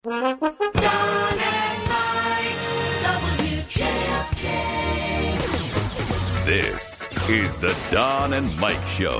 Don and Mike, WJFK. This is the Don and Mike Show.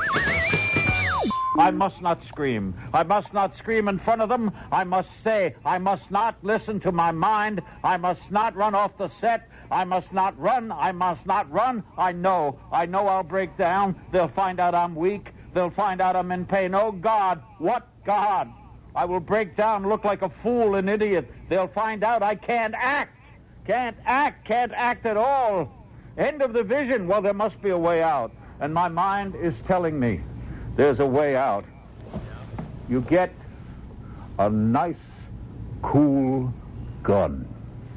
I must not scream. I must not scream in front of them. I must stay. I must not listen to my mind. I must not run off the set. I must not run. I must not run. I know I'll break down. They'll find out I'm weak. They'll find out I'm in pain. Oh, God. What God? I will break down, look like a fool, an idiot. They'll find out I can't act. Can't act at all. End of the vision. Well, there must be a way out. And my mind is telling me there's a way out. You get a nice, cool gun.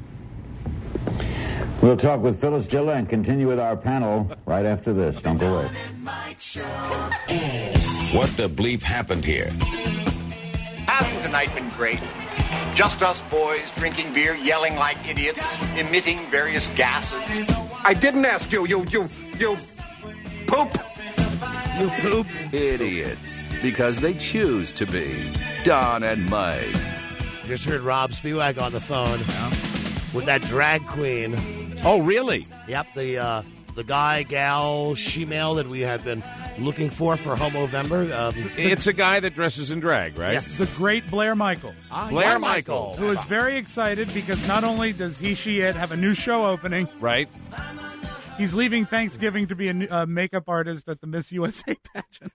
We'll talk with Phyllis Diller and continue with our panel right after this. Don't go away. What the bleep happened here? Hasn't tonight been great? Just us boys drinking beer, yelling like idiots, emitting various gases. I didn't ask you. You poop. You poop idiots, because they choose to be. Don and Mike. Just heard Rob Spiewak on the phone with that drag queen. Oh, really? Yep, the guy, gal, she-male that we had been looking for Homovember. It's a guy that dresses in drag, right? Yes. The great Blair Michaels. Blair Michaels. Who is very excited because not only does he, she, it have a new show opening, Right? he's leaving Thanksgiving to be a makeup artist at the Miss USA pageant.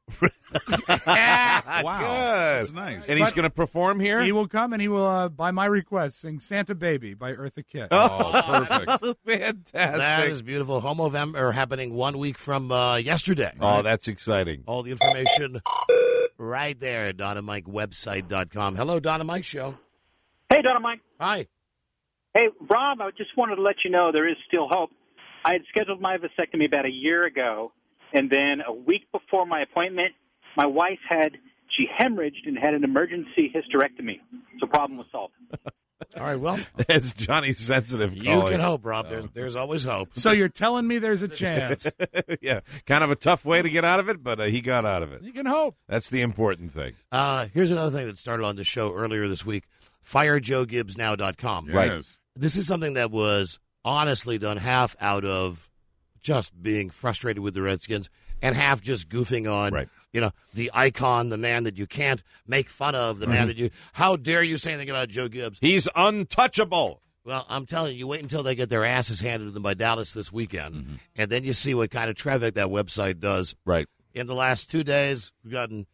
Wow. Good. That's nice. And he's going to perform here? He will come and he will, by my request, sing Santa Baby by Eartha Kitt. Oh, perfect. Fantastic. That is beautiful. Homovember happening 1 week from yesterday. Oh, that's exciting. All the information right there at DonandMikeWebsite.com. Hello, Don and Mike Show. Hey, Don and Mike. Hi. Hey, Rob, I just wanted to let you know there is still hope. I had scheduled my vasectomy about a year ago, and then a week before my appointment, my wife she hemorrhaged and had an emergency hysterectomy. So problem was solved. All right, well. That's Johnny Sensitive You calling. can hope, Rob. There's always hope. So you're telling me there's a chance. Yeah, kind of a tough way to get out of it, but he got out of it. You can hope. That's the important thing. Here's another thing that started on the show earlier this week. FireJoeGibbsNow.com. Right. Yes. This is something that was honestly done half out of just being frustrated with the Redskins and half just goofing on, the icon, the man that you can't make fun of, the man that you, how dare you say anything about Joe Gibbs? He's untouchable. Well, I'm telling you, wait until they get their asses handed to them by Dallas this weekend, and then you see what kind of traffic that website does. Right. In the last 2 days, we've gotten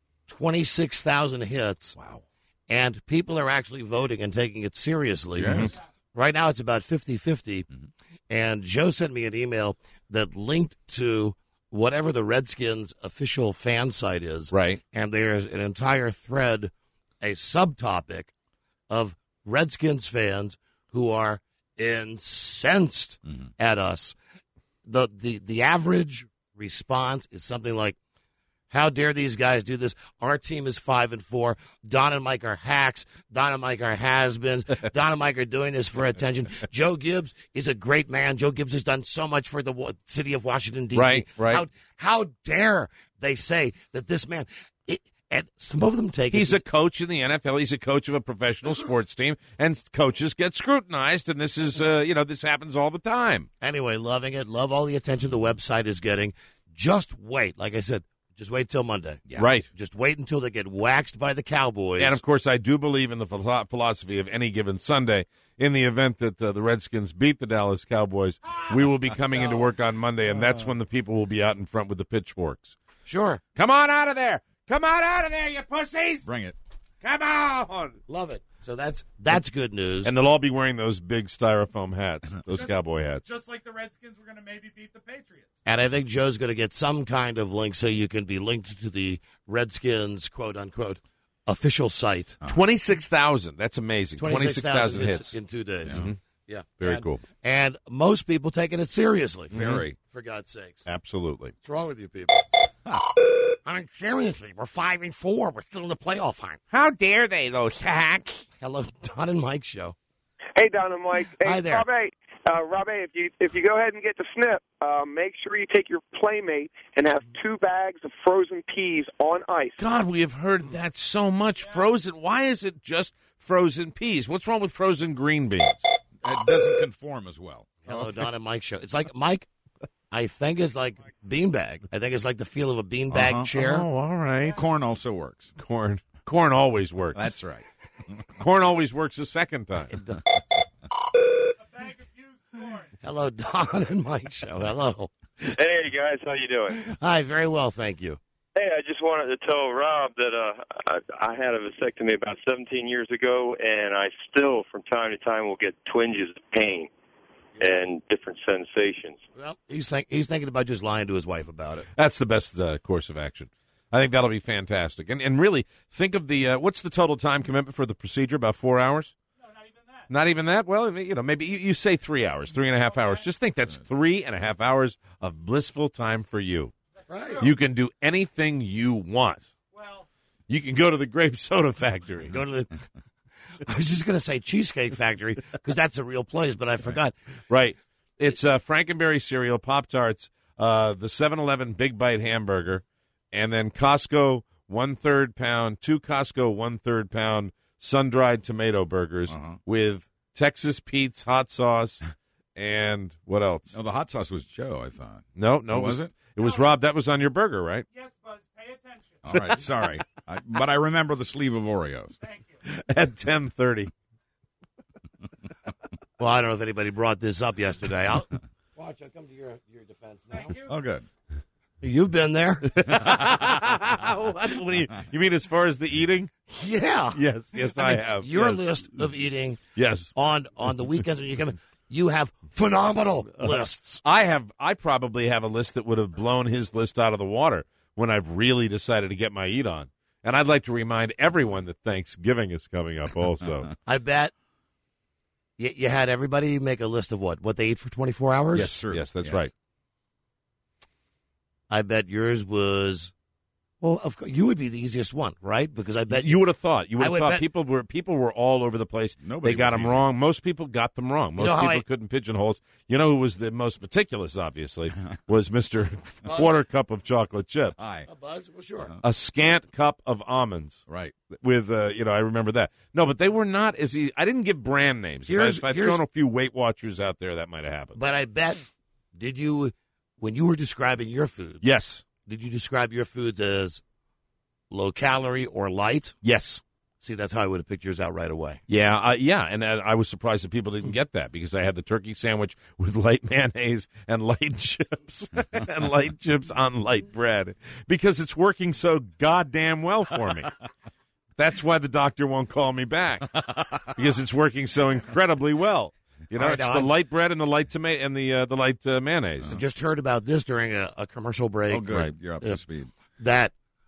26,000 hits. Wow. And people are actually voting and taking it seriously. Yes. Right now it's about 50-50. And Joe sent me an email that linked to whatever the Redskins official fan site is. Right. And there's an entire thread, a subtopic of Redskins fans who are incensed at us. The average response is something like, how dare these guys do this? Our team is 5-4. Don and Mike are hacks. Don and Mike are has-beens. Don and Mike are doing this for attention. Joe Gibbs is a great man. Joe Gibbs has done so much for the city of Washington, D.C. Right. How dare they say that this man... And some of them take He's a coach in the NFL. He's a coach of a professional sports team, and coaches get scrutinized, and this is, this happens all the time. Anyway, loving it. Love all the attention the website is getting. Just wait. Like I said, just wait till Monday. Yeah. Right. Just wait until they get waxed by the Cowboys. And, of course, I do believe in the philosophy of any given Sunday. In the event that the Redskins beat the Dallas Cowboys, we will be coming into work on Monday, and that's when the people will be out in front with the pitchforks. Sure. Come on out of there. Come on out of there, you pussies. Bring it. Come on. Love it. So that's good news. And they'll all be wearing those big styrofoam hats, those cowboy hats. Just like the Redskins were going to maybe beat the Patriots. And I think Joe's going to get some kind of link so you can be linked to the Redskins, quote-unquote, official site. 26,000. That's amazing. 26,000 hits. In 2 days. Mm-hmm. Yeah. Very cool. And most people taking it seriously. Very. For God's sakes. Absolutely. What's wrong with you people? I mean, seriously, we're 5-4. We're still in the playoff hunt. How dare they, those hacks? Hello, Don and Mike Show. Hey, Don and Mike. Hey, Hi there. Robbie, if you go ahead and get the snip, make sure you take your Playmate and have 2 bags of frozen peas on ice. God, we have heard that so much. Frozen. Why is it just frozen peas? What's wrong with frozen green beans? It doesn't conform as well. Hello, Don and Mike show. It's like, Mike, I think it's like beanbag. I think it's like the feel of a beanbag chair. Oh, all right. Corn also works. Corn always works. That's right. Corn always works a second time. Hello, Don and Mike show. Hello. Hey, guys. How you doing? Hi, very well, thank you. Hey, I just wanted to tell Rob that I had a vasectomy about 17 years ago, and I still, from time to time, will get twinges of pain and different sensations. Well, he's thinking about just lying to his wife about it. That's the best course of action. I think that'll be fantastic. And really, think of the what's the total time commitment for the procedure? About 4 hours? No, not even that. Not even that? Well, maybe you say 3 hours, 3.5 hours. Just think that's 3.5 hours of blissful time for you. Right. You can do anything you want. Well, you can go to the grape soda factory. Go to the. I was just going to say Cheesecake Factory because that's a real place, but I forgot. Right. It's Frankenberry cereal, Pop-Tarts, the 7-Eleven Big Bite hamburger, and then Costco 1/3 pound, 2 Costco 1/3 pound sun-dried tomato burgers with Texas Pete's hot sauce and what else? No, the hot sauce was Joe, I thought. No, was it? It was Rob. That was on your burger, right? Yes, Buzz, pay attention. All right, sorry. But I remember the sleeve of Oreos. Thank you. At 10:30. Well, I don't know if anybody brought this up yesterday. Watch, I'll come to your defense now. Thank you. Oh, good. You've been there. What do you mean as far as the eating? Yeah. Yes, I have. Your yes. list of eating Yes. on the weekends when you come in, you have phenomenal lists. I probably have a list that would have blown his list out of the water when I've really decided to get my eat on. And I'd like to remind everyone that Thanksgiving is coming up also. I bet you had everybody make a list of what they ate for 24 hours? Yes, sir. Yes, that's right. I bet yours was, well, of course, you would be the easiest one, right? Because I bet you would have thought. You would I have would thought bet- people were all over the place. Nobody They got was them easy. wrong. Most people got them wrong. Most know how people I- couldn't pigeonhole us. You know who was the most meticulous, obviously, was Mr. Quarter Cup of Chocolate Chips. Hi. Buzz, well, sure. A scant cup of almonds. Right. With, I remember that. No, but they were not as easy. I didn't give brand names. If I'd thrown a few Weight Watchers out there, that might have happened. But I bet, when you were describing your foods, Yes. did you describe your foods as low calorie or light? Yes. See, that's how I would have picked yours out right away. Yeah, and I was surprised that people didn't get that because I had the turkey sandwich with light mayonnaise and light chips and light chips on light bread because it's working so goddamn well for me. That's why the doctor won't call me back because it's working so incredibly well. You know, All right, it's now the I'm- light bread and the light tomato and the light mayonnaise. I just heard about this during a commercial break. Oh, good. Right. You're up to speed. That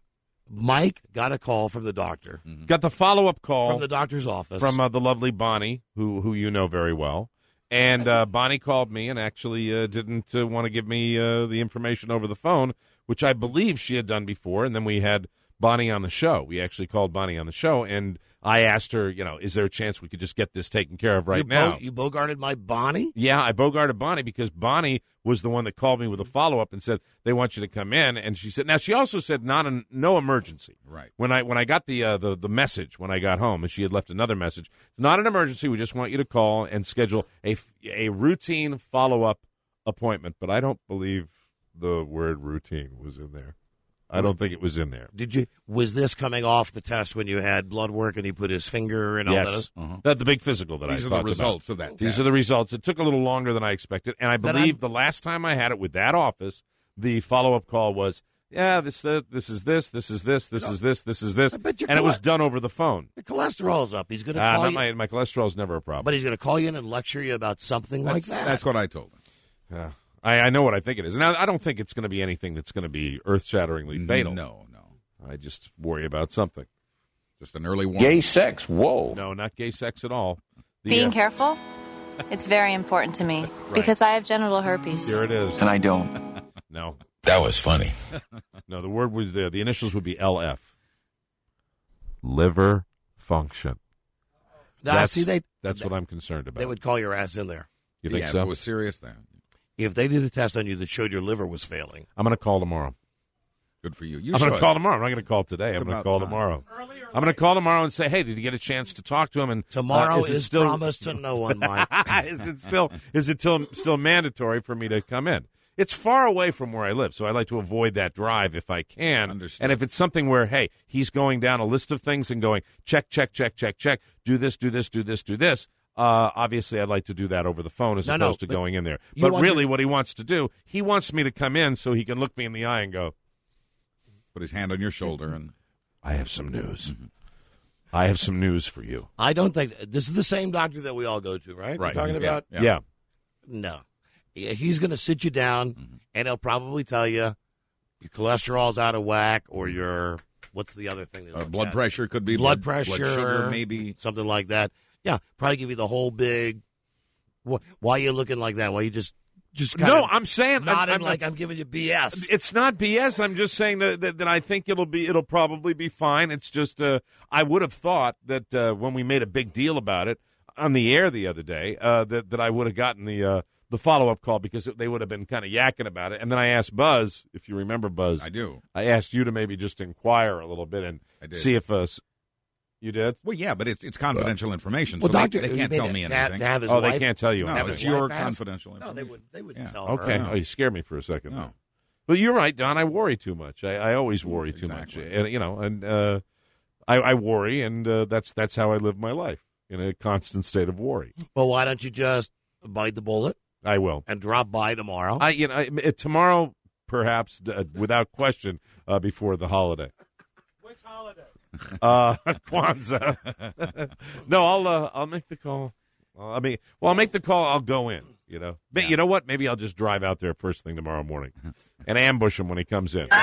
Mike got a call from the doctor, Got the follow-up call from the doctor's office. from the lovely Bonnie, who you know very well. And Bonnie called me and actually didn't want to give me the information over the phone, which I believe she had done before. And then we had Bonnie on the show. We actually called Bonnie on the show, and I asked her, is there a chance we could just get this taken care of right now? You bogarted my Bonnie? Yeah, I bogarted Bonnie because Bonnie was the one that called me with a follow-up and said, they want you to come in. And she said, now she also said no emergency. Right. When I got the message when I got home, and she had left another message, it's not an emergency. We just want you to call and schedule a routine follow-up appointment. But I don't believe the word routine was in there. I don't think it was in there. Was this coming off the test when you had blood work and he put his finger and all Yes. that? That the big physical that These I are talked the results about. of that These test. are the results. It took a little longer than I expected, and I Then believe the last time I had it with that office, the follow-up call was, this is this is this is this, I bet your and it was done over the phone. The cholesterol's up. He's going to call you. My cholesterol is never a problem. But he's going to call you in and lecture you about something like that. That's what I told him. Yeah. I know what I think it is. Now, I don't think it's going to be anything that's going to be earth-shatteringly fatal. No. I just worry about something. Just an early warning. Gay sex, whoa. No, not gay sex at all. Being careful, it's very important to me because I have genital herpes. Here it is. And I don't. No. That was funny. No, the word was there. The initials would be LF. Liver function. Now, That's see, what I'm concerned about. They would call your ass in there. You think If so? it was serious, then. if they did a test on you that showed your liver was failing. I'm going to call tomorrow. Good for you. I'm going to call tomorrow. I'm not going to call today. It's I'm going to about call time. tomorrow. I'm going to call tomorrow and say, hey, did you get a chance to talk to him? And Tomorrow is it is still promised to no one, Mike. is it still mandatory for me to come in? It's far away from where I live, so I like to avoid that drive if I can. Understood. And if it's something where, hey, he's going down a list of things and going, check, check, check, check, check, do this, do this, do this, do this. Obviously, I'd like to do that over the phone as opposed to going in there. But really, what he wants to do, he wants me to come in so he can look me in the eye and go, put his hand on your shoulder and I have some news. I have some news for you. I don't think this is the same doctor that we all go to, right? Right. You're talking about? Yeah. No. He's going to sit you down, and he'll probably tell you your cholesterol's out of whack, or your what's the other thing? blood pressure could be blood pressure, blood sugar, maybe something like that. Yeah, probably give you the whole big. Why are you looking like that? Why you just kind No, of I'm saying I'm giving you BS. It's not BS. I'm just saying that I think it'll probably be fine. It's just I would have thought that when we made a big deal about it on the air the other day that I would have gotten the follow-up call because they would have been kind of yakking about it. And then I asked Buzz, if you remember Buzz. I do. I asked you to maybe just inquire a little bit and see if you did? Well, yeah, but it's confidential information, Well, so doctor, they can't tell me anything. They can't tell you No, anything. it's your confidential information. No, they wouldn't tell Okay. her. Oh, you scared me for a second. No. But you're right, Don. I worry too much. I always worry too much. And I worry, and that's how I live my life, in a constant state of worry. Well, why don't you just bite the bullet? I will. And drop by tomorrow. Tomorrow, perhaps, without question, before the holiday. Which holiday? Kwanzaa. No, I'll make the call. I'll make the call. I'll go in. You know, but you know what? Maybe I'll just drive out there first thing tomorrow morning and ambush him when he comes in.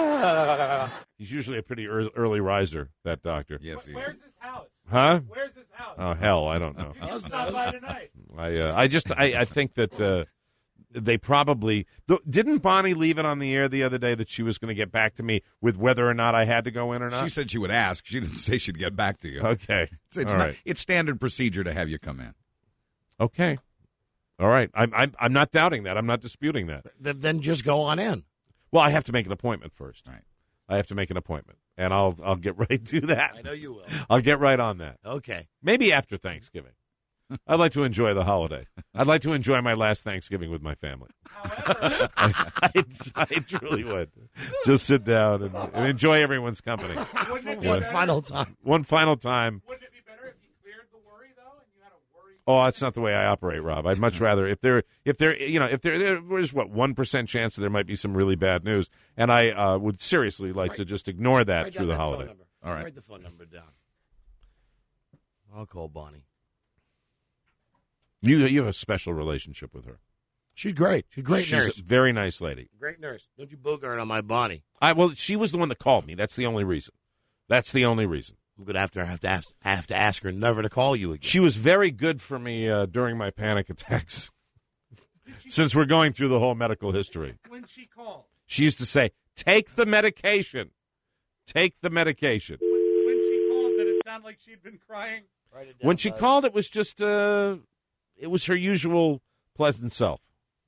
He's usually a pretty early riser, that doctor. Yes, he Where's his house? Huh? Where's his house? Oh hell, I don't know. You can stop by tonight. I think that they probably didn't Bonnie leave it on the air the other day that she was going to get back to me with whether or not I had to go in or not. She said she would ask. She didn't say she'd get back to you. Okay, It's all not. right. It's standard procedure to have you come in. Okay, all right. I'm not doubting that. I'm not disputing that. Then just go on in. Well, I have to make an appointment first. Right. I have to make an appointment, and I'll get right to that. I know you will. I'll get right on that. Okay. Maybe after Thanksgiving. I'd like to enjoy the holiday. I'd like to enjoy my last Thanksgiving with my family. I truly would. Just sit down and enjoy everyone's company. One final time. One final time. Wouldn't it be better if you cleared the worry though, and you had a worry? Oh, that's not the way I operate, Rob. I'd much rather if there's 1% chance that there might be some really bad news, and I would seriously like to just ignore that Write through down the that phone holiday. number. All right. Write the phone number down. I'll call Bonnie. You have a special relationship with her. She's great. She's a great She's nurse. a very nice lady. Great nurse. Don't you bogart on my Bonnie. Well, she was the one that called me. That's the only reason. That's the only reason. I'm going to have to ask her never to call you again. She was very good for me during my panic attacks. Since we're going through the whole medical history. When she called. She used to say, take the medication. Take the medication. When she called, did it sound like she'd been crying? When she called, it was just, it was her usual pleasant self.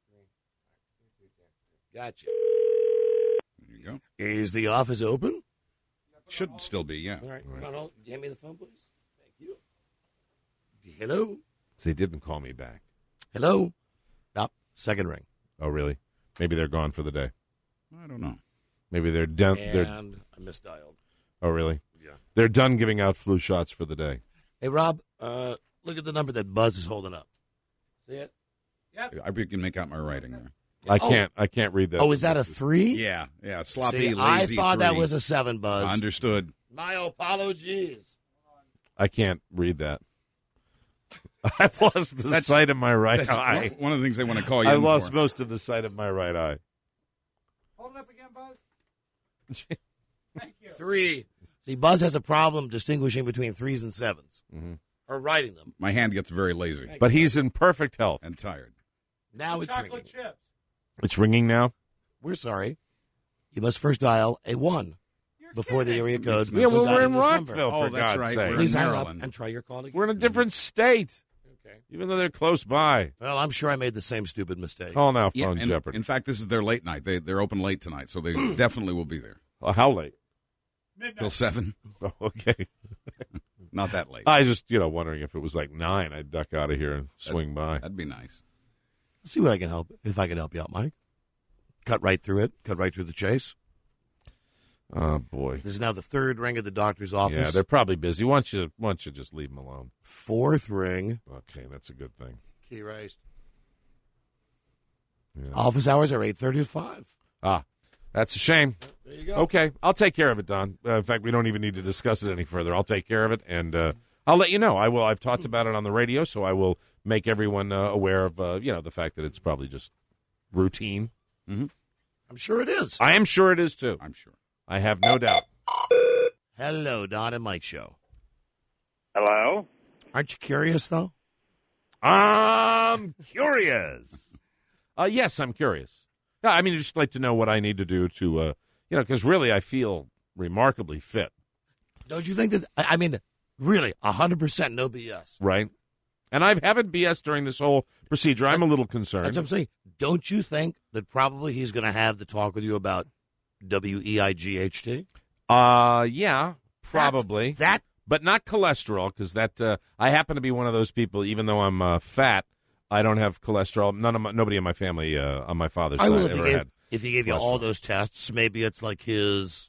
Gotcha. There you go. Is the office open? Should still be, yeah. All right. Hold. Hand me the phone, please. Thank you. Hello? They didn't call me back. Hello? Stop. Second ring. Oh, really? Maybe they're gone for the day. I don't know. Maybe they're done. And I misdialed. Oh, really? Yeah. They're done giving out flu shots for the day. Hey, Rob, look at the number that Buzz is holding up. See it? I can make out my writing there. I can't read that. Oh, is that a 3? Yeah. Sloppy, See, lazy. I thought that 3. was a 7, Buzz. Understood. My apologies. I can't read that. I've lost the sight of my right eye. One of the things they want to call you I in lost for. most of the sight of my right eye. Hold it up again, Buzz. Thank you. 3. See, Buzz has a problem distinguishing between 3s and 7s. Mm-hmm. Or writing them. My hand gets very lazy. But he's in perfect health. And tired. Now it's ringing. Chocolate chips. It's ringing now? We're sorry. You must first dial a 1 before the area code. Yeah, well, we're in this number. Rockville, for that's God's right. sake. We're Please in hang up Maryland. and try your call again. We're in a different state. Okay. Even though they're close by. Well, I'm sure I made the same stupid mistake. Call now, Yeah, phone and Jeopardy. in fact, this is their late night. They're open late tonight, so they definitely will be there. How late? Till 7. Oh, okay. Not that late. I was just, wondering if it was like 9, I'd duck out of here and swing by. That'd be nice. See what I can help. If I can help you out, Mike. Cut right through it. Cut right through the chase. Oh, boy. This is now the third ring of the doctor's office. Yeah, they're probably busy. Why don't you just leave them alone? Fourth ring. Okay, that's a good thing. Key raised. Yeah. Office hours are 8:30 to 5. Ah, that's a shame. There you go. Okay, I'll take care of it, Don. In fact, we don't even need to discuss it any further. I'll take care of it, and I'll let you know. I will. I've talked about it on the radio, so I will make everyone aware of the fact that it's probably just routine. Mm-hmm. I'm sure it is. I am sure it is, too. I'm sure. I have no doubt. Hello, Don and Mike Show. Hello? Aren't you curious, though? I'm curious. Yes, I'm curious. I mean, I'd just like to know what I need to do to, because really I feel remarkably fit. Don't you think that, I mean, really, 100% no BS. Right. And I haven't BS during this whole procedure. I'm a little concerned. That's what I'm saying. Don't you think that probably he's going to have the talk with you about WEIGHT? Yeah, probably. That but not cholesterol, because that I happen to be one of those people. Even though I'm fat, I don't have cholesterol. Nobody in my family on my father's side ever had. If he gave you all those tests, maybe it's like his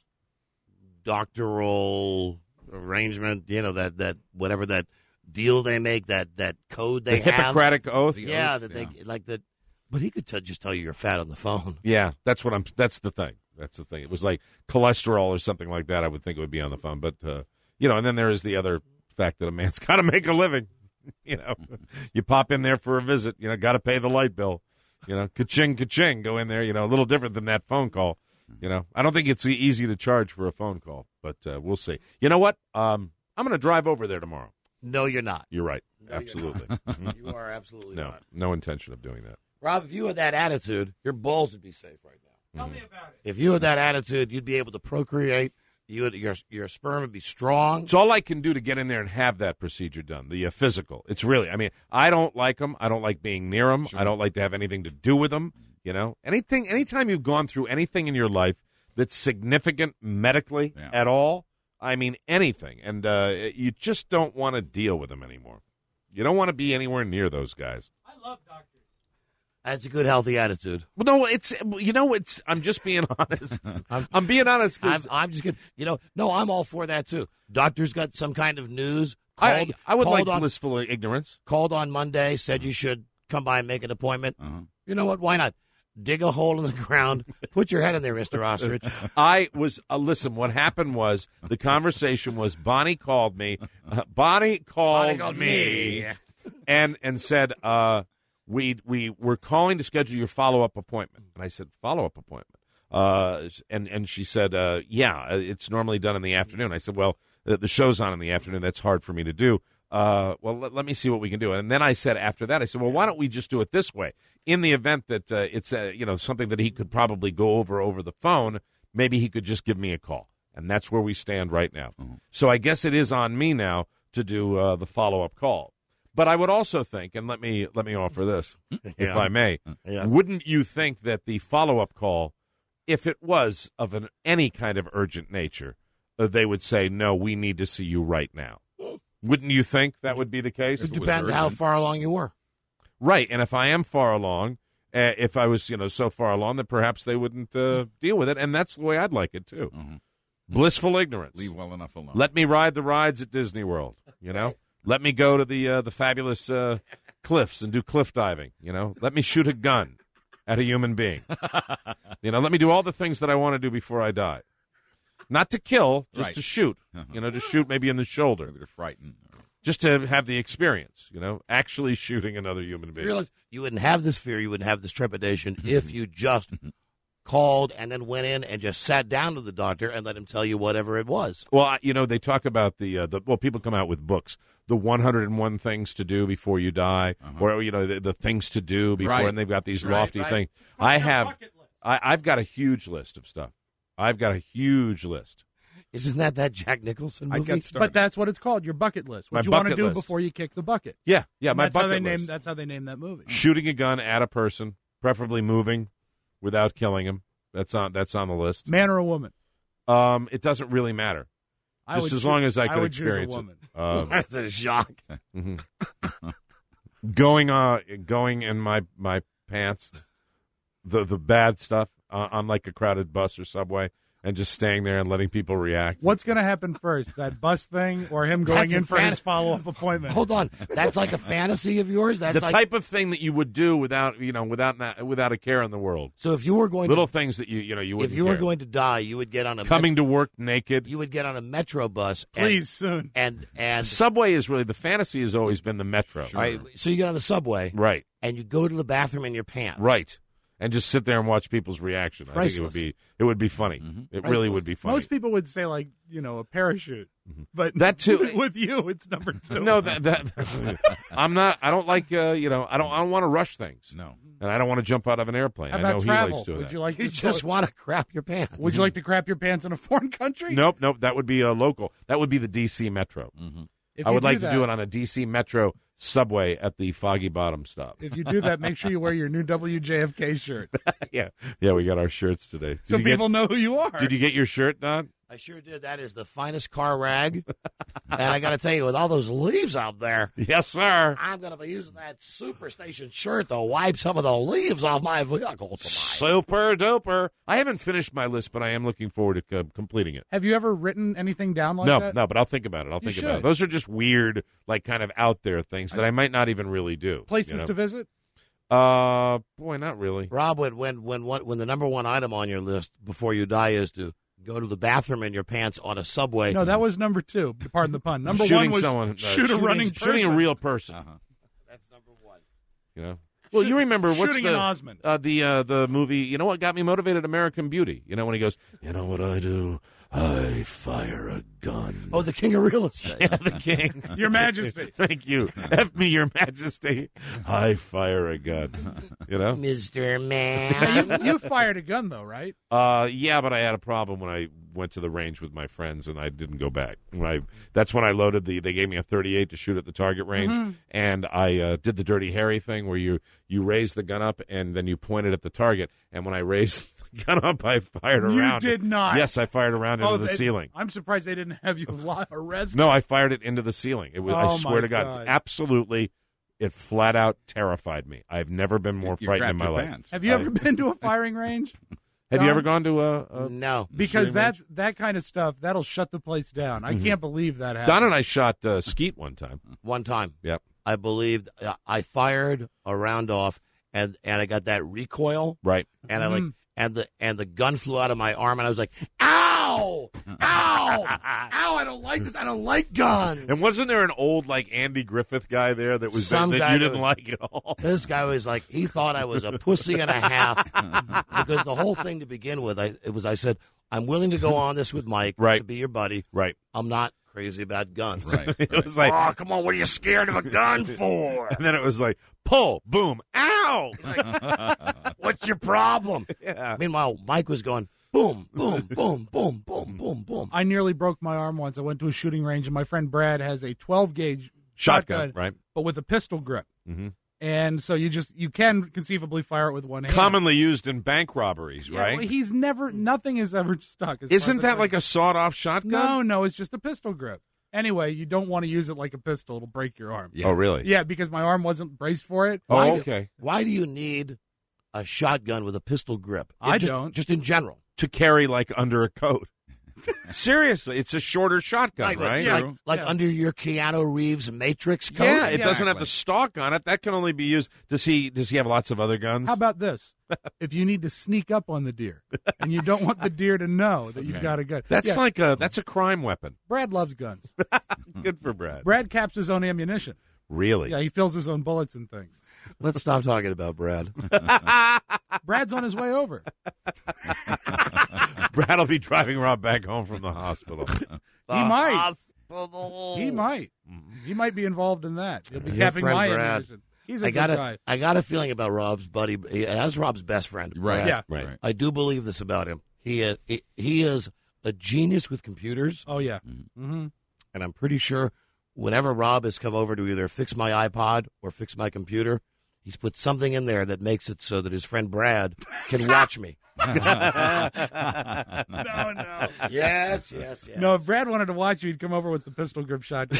doctoral arrangement. That whatever that deal they make, that code they the have. Hippocratic oath. Yeah, they like that. But he could just tell you you're fat on the phone. Yeah, that's the thing. That's the thing. It was like cholesterol or something like that. I would think it would be on the phone. But, and then there is the other fact that a man's got to make a living. You pop in there for a visit, got to pay the light bill. Ka-ching, ka-ching, go in there, a little different than that phone call. I don't think it's easy to charge for a phone call, but we'll see. You know what? I'm going to drive over there tomorrow. No, you're not. You're right. No, absolutely. You're not. You are absolutely not. No intention of doing that. Rob, if you had that attitude, your balls would be safe right now. Tell me about it. If you had that attitude, you'd be able to procreate. Your sperm would be strong. It's all I can do to get in there and have that procedure done, the physical. It's really, I don't like them. I don't like being near them. Sure. I don't like to have anything to do with them. Anytime you've gone through anything in your life that's significant medically at all, anything. And you just don't want to deal with them anymore. You don't want to be anywhere near those guys. I love doctors. That's a good, healthy attitude. Well, no, I'm just being honest. I'm being honest. I'm just kidding. No, I'm all for that, too. Doctor's got some kind of news. I would like blissful ignorance. Called on Monday, said you should come by and make an appointment. You know what? Why not? Dig a hole in the ground. Put your head in there, Mr. Ostrich. I was, listen, what happened was the conversation was Bonnie called me. Bonnie called me and said, we were calling to schedule your follow-up appointment. And I said, follow-up appointment? And she said, yeah, it's normally done in the afternoon. I said, well, the show's on in the afternoon. That's hard for me to do. Let me see what we can do. And then I said after that, well, why don't we just do it this way? In the event that it's something that he could probably go over the phone, maybe he could just give me a call. And that's where we stand right now. Mm-hmm. So I guess it is on me now to do the follow-up call. But I would also think, and let me offer this, if I may, wouldn't you think that the follow-up call, if it was of any kind of urgent nature, they would say, no, we need to see you right now? Wouldn't you think that would be the case? It depends how far along you were. Right, and if I am far along, if I was so far along that perhaps they wouldn't deal with it, and that's the way I'd like it too. Mm-hmm. Blissful ignorance. Leave well enough alone. Let me ride the rides at Disney World, Let me go to the fabulous cliffs and do cliff diving, Let me shoot a gun at a human being. Let me do all the things that I want to do before I die. Not to kill, just to shoot. To shoot maybe in the shoulder. Maybe to frighten. Just to have the experience, actually shooting another human being. You realize you wouldn't have this fear, you wouldn't have this trepidation if you just called and then went in and just sat down to the doctor and let him tell you whatever it was. Well, they talk about people come out with books, the 101 things to do before you die, or the things to do before, and they've got these lofty things. I've got a huge list of stuff. I've got a huge list. Isn't that Jack Nicholson I movie? get started. But that's what it's called, your bucket list. What My you want to bucket do list. before you kick the bucket. Yeah, my that's how bucket they list. That's how they named that movie. Shooting a gun at a person, preferably moving without killing him. That's on the list. Man or a woman? It doesn't really matter. I Just would as long choo- as I could would choose a experience woman. it. That's a shock. Mhm. Going in my pants, the bad stuff on like a crowded bus or subway, and just staying there and letting people react. What's going to happen first, that bus thing or him going That's a in for his fan- follow-up appointment? Hold on. That's like a fantasy of yours? That's the like, type of thing that you would do without a care in the world. So if you were going Little to, things that you wouldn't if you were care. going to die, you would get on a Coming to work naked. you would get on a metro bus. Please, soon. And Subway is really, the fantasy has always been the metro. all right, so you get on the subway, Right. and you go to the bathroom in your pants, Right. And just sit there and watch people's reaction. I think it would be funny. It really would be funny. Most people would say, like, a parachute. But That too. with you, it's number 2. No, that I'm not. I don't like. I don't want to rush things. No. And I don't want to jump out of an airplane. How I know about he travel? likes doing Would that. you like You to just want to crap your pants. Would you like to crap your pants in a foreign country? Nope. That would be a local. That would be the D.C. Metro. If I you would like that, to do it on a D.C. Metro subway at the Foggy Bottom stop. If you do that, make sure you wear your new WJFK shirt yeah, we got our shirts today. so Did you people know who you are. Did you get your shirt, Don? I sure did. That is the finest car rag. And I got to tell you, with all those leaves out there, Yes, sir. I'm going to be using that Superstation shirt to wipe some of the leaves off my vehicle tonight. Super duper. I haven't finished my list, but I am looking forward to completing it. Have you ever written anything down like that? No, but I'll think about it. I'll think about it. should. Those are just weird, like kind of out there things that I might not even really do. Places to visit? Boy, not really. Rob, when the number one item on your list before you die is to go to the bathroom in your pants on a subway. No, that was number 2. Pardon the pun. Number Shooting 1 was someone, shoot a running person. shooting a real person. That's number 1. You know. Well, you remember what's shooting the an Osmond. the movie? You know what got me motivated? American Beauty. You know when he goes, you know what I do? I fire a gun. Oh, the king of real estate. Yeah, the king. Your Majesty. Thank you. F me, Your Majesty. I fire a gun. You know? Mr. Man. You fired a gun, though, right? Yeah, but I had a problem when I went to the range with my friends, and I didn't go back. That's when I loaded they gave me a .38 to shoot at the target range, and I did the Dirty Harry thing where you raise the gun up and then you point it at the target, and when I raised the gun up, I fired You around. did not. Yes, I fired around into the ceiling. I'm surprised they didn't have you arrested. No, I fired it into the ceiling. It was. Oh, I swear my to God, God. absolutely, it flat out terrified me. I've never been more You frightened in crapped my your life. pants. Have you ever been to a firing range? Have you Don? ever gone to a No. Because shooting range? that kind of stuff, that'll shut the place down. I can't believe that happened. Don and I shot skeet one time. One time. Yep. I believed I fired a round off, and I got that recoil, Right. and I and the gun flew out of my arm, and I was like, ow, ow, ow! I don't like this. I don't like guns. And wasn't there an old like Andy Griffith guy there that was Some that guy you that didn't was- like at all? This guy was like, he thought I was a pussy and a half, because the whole thing to begin with, I said, I'm willing to go on this with Mike Right. to be your buddy. Right. I'm not crazy about guns. Right. It was like, Oh, come on, what are you scared of a gun for? and then it was like, pull, boom, ow. What's your problem? Yeah. Meanwhile, Mike was going, boom, boom, boom, boom, boom, boom, boom. I nearly broke my arm once. I went to a shooting range, and my friend Brad has a 12-gauge Shotgun, right? but with a pistol grip. Mhm. And so you can conceivably fire it with one hand. Commonly used in bank robberies, Yeah, right? well, nothing is ever stuck. as far Isn't as that I like know. a sawed-off shotgun? No, it's just a pistol grip. Anyway, you don't want to use it like a pistol. It'll break your arm. Yeah. Oh, really? Yeah, because my arm wasn't braced for it. Oh, Why do- okay. Why do you need a shotgun with a pistol grip? I just, don't. Just in general. To carry like under a coat. Seriously, it's a shorter shotgun, right? Yeah. Under your Keanu Reeves Matrix coat? Yeah, it doesn't have Exactly. the stock on it. That can only be used. Does he have lots of other guns? How about this? If you need to sneak up on the deer and you don't want the deer to know that you've got a gun. That's Yeah, that's a crime weapon. Brad loves guns. Good for Brad. Brad caps his own ammunition. Really? Yeah, he fills his own bullets and things. Let's stop talking about Brad. Brad's on his way over. Brad will be driving Rob back home from the hospital. He might. He might. He might be involved in that. He'll be Your capping friend my Brad. ammunition. He's a good guy. I got a feeling about Rob's buddy. That's Rob's best friend. Right. Yeah. Right. I do believe this about him. He is a genius with computers. Oh, yeah. Mm-hmm. And I'm pretty sure whenever Rob has come over to either fix my iPod or fix my computer, he's put something in there that makes it so that his friend Brad can watch me. No. Yes. No, if Brad wanted to watch you, he'd come over with the pistol grip shotgun.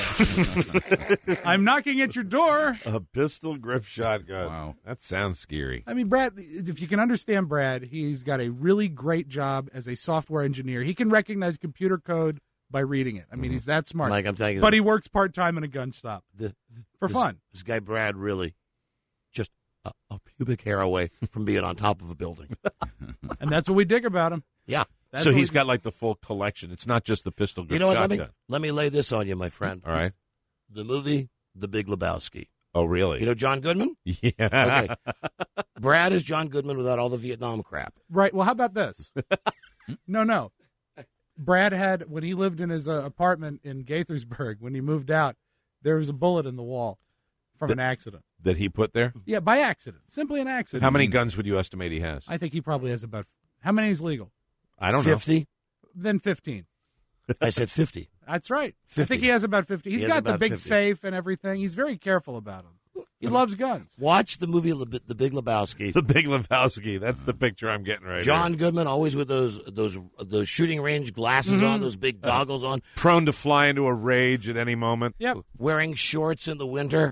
I'm knocking at your door. A pistol grip shotgun. Wow. That sounds scary. I mean, Brad, if you can understand Brad, he's got a really great job as a software engineer. He can recognize computer code by reading it. I mean, he's that smart. Mike, I'm telling you. But he works part-time in a gun shop for fun. This guy Brad really just a pubic hair away from being on top of a building. And that's what we dig about him. Yeah. So he's got like the full collection. It's not just the pistol grip You know what? shotgun. Let me lay this on you, my friend. All right. The movie The Big Lebowski. Oh, really? You know John Goodman? Yeah. Okay. Brad is John Goodman without all the Vietnam crap. Right. Well, how about this? No. Brad had, when he lived in his apartment in Gaithersburg, when he moved out, there was a bullet in the wall from an accident. That he put there? Yeah, by accident. Simply an accident. How many guns would you estimate he has? I think he probably has about, how many is legal? I don't 50? know. Then 15. I said 50. That's right. 50. I think he has about 50. He's He has got the about big 50. safe and everything. He's very careful about them. He loves guns. Watch the movie The Big Lebowski. The Big Lebowski. That's the picture I'm getting right John here. Goodman always with those shooting range glasses on, those big goggles on. Prone to fly into a rage at any moment. Yep. Wearing shorts in the winter.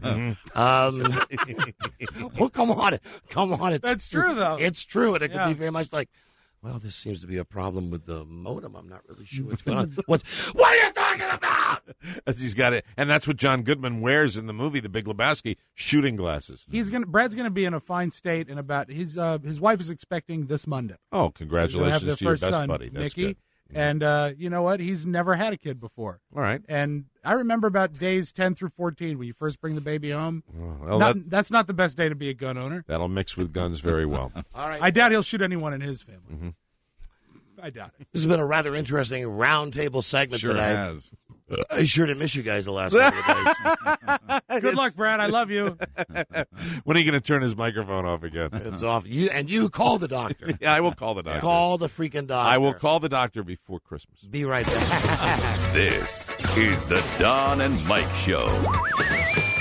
Mm-hmm. Well, come on. It's That's true, though. It's true, and it could Yeah. be very much like, well, this seems to be a problem with the modem. I'm not really sure what's going on. What are you talking about? As he's got it, and that's what John Goodman wears in the movie The Big Lebowski: shooting glasses. Brad's gonna be in a fine state in about his wife is expecting this Monday. Oh, They're gonna congratulations have their to your first best son, buddy. That's Mickey. good. And you know what? He's never had a kid before. All right. And I remember about days 10 through 14 when you first bring the baby home. Well, That's not the best day to be a gun owner. that'll mix with guns very well. All right. I doubt he'll shoot anyone in his family. Mm-hmm. I doubt it. This has been a rather interesting roundtable segment Sure that has. I sure did miss you guys the last couple of days. Good luck, Brad. I love you. When are you going to turn his microphone off again? It's off. You call the doctor. Yeah, I will call the doctor. Call the freaking doctor. I will call the doctor before Christmas. Be right back. This is the Don and Mike Show.